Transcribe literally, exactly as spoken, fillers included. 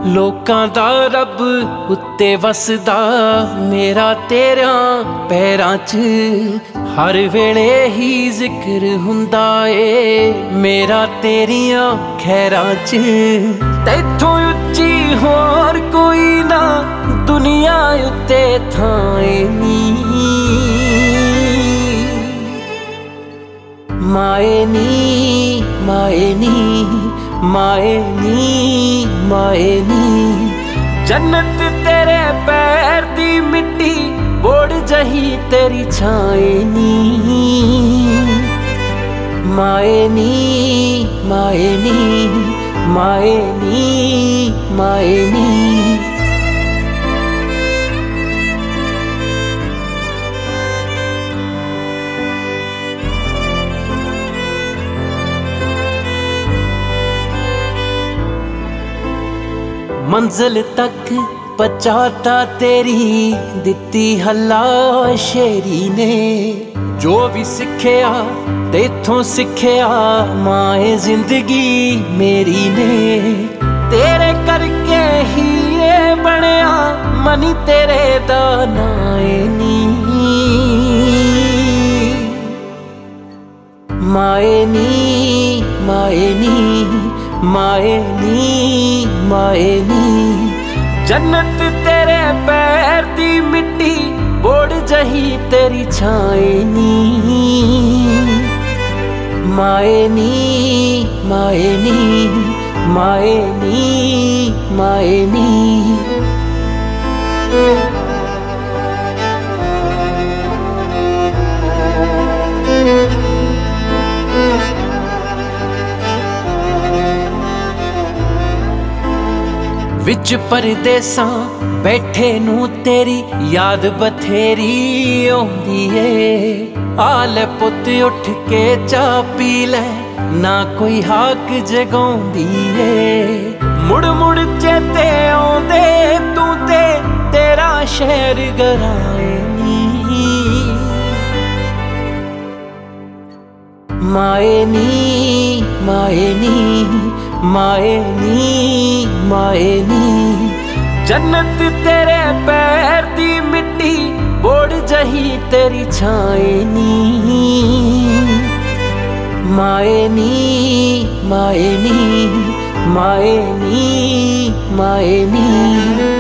ਲੋਕਾਂ ਦਾ ਰੱਬ ਉੱਤੇ ਵਸਦਾ, ਮੇਰਾ ਤੇਰਿਆਂ ਪੈਰਾਂ 'ਚ ਹਰ ਵੇਲੇ ਹੀ ਜ਼ਿਕਰ ਹੁੰਦਾ ਏ। ਮੇਰਾ ਤੇਰੀਆਂ ਖੈਰਾਂ 'ਚ ਤੈਥੋਂ ਉੱਚੀ ਹੋਰ ਕੋਈ ਨਾ ਦੁਨੀਆ ਉੱਤੇ ਥਾਂ ਏ ਨੀ। ਮਾਏ ਨੀ ਮਾਏ ਨੀ ਮਾਏ ਨੀ ਮਾਏ ਨੀ, ਜੰਨਤ ਤੇਰੇ ਪੈਰ ਦੀ ਮਿੱਟੀ ਬੋੜ ਜਹੀ ਤੇਰੀ ਛਾਏ ਨੀ। ਮਾਏ ਨੀ ਮਾਏ ਨੀ ਮਾਏ ਨੀ ਮਾਏ ਨੀ। ਮੰਜ਼ਿਲ ਤੱਕ ਪਹੁੰਚਾਤਾ ਤੇਰੀ ਦਿੱਤੀ ਹੱਲਾ ਸ਼ੇਰੀ ਨੇ। ਜੋ ਵੀ ਸਿੱਖਿਆ ਤੇਥੋਂ ਸਿੱਖਿਆ ਮਾਏ ਜ਼ਿੰਦਗੀ ਮੇਰੀ ਨੇ। ਤੇਰੇ ਕਰਕੇ ਹੀ ਇਹ ਬਣਿਆ ਮਨੀ ਤੇਰੇ ਦਾ ਨਾਂ ਏ ਨੀ। ਮਾਏ ਨੀ ਮਾਏ ਨੀ ਮਾਏ ਨੀ ਮਾਏ ਨੀ, ਜੰਨਤ ਤੇਰੇ ਪੈਰ ਦੀ ਮਿੱਟੀ ਬੋੜ ਜਹੀ ਤੇਰੀ ਛਾਏ ਨੀ। ਮਾਏ ਨੀ ਮਾਏ ਨੀ ਮਾਏ ਨੀ ਮਾਏ ਨੀ। ਵਿੱਚ ਪਰਦੇਸਾਂ ਬੈਠੇ ਨੂੰ ਤੇਰੀ ਯਾਦ ਬਥੇਰੀ ਆਉਂਦੀ ਏ। ਆ ਲੈ ਪੁੱਤ ਉੱਠ ਕੇ ਚਾਹ ਪੀ ਲੈ, ਨਾ ਕੋਈ ਹਾਕ ਜਗਾਉਂਦੀ ਏ। ਮੁੜ ਮੁੜ ਚੇਤੇ ਆਉਂਦੇ ਤੂੰ ਤੇ ਤੇਰਾ ਸ਼ਹਿਰ ਗਰਾਏ ਨੀ। ਮਾਏ ਨੀ ਮਾਏ ਨੀ ਮਾਏ ਨੀ ਮਾਏ ਨੀ, ਜੰਨਤ ਤੇਰੇ ਪੈਰ ਦੀ ਮਿੱਟੀ ਬੋੜ ਜਹੀ ਤੇਰੀ ਛਾਏ ਨੀ। ਮਾਏ ਨੀ ਮਾਏ ਨੀ ਮਾਏ ਨੀ ਮਾਏ ਨੀ।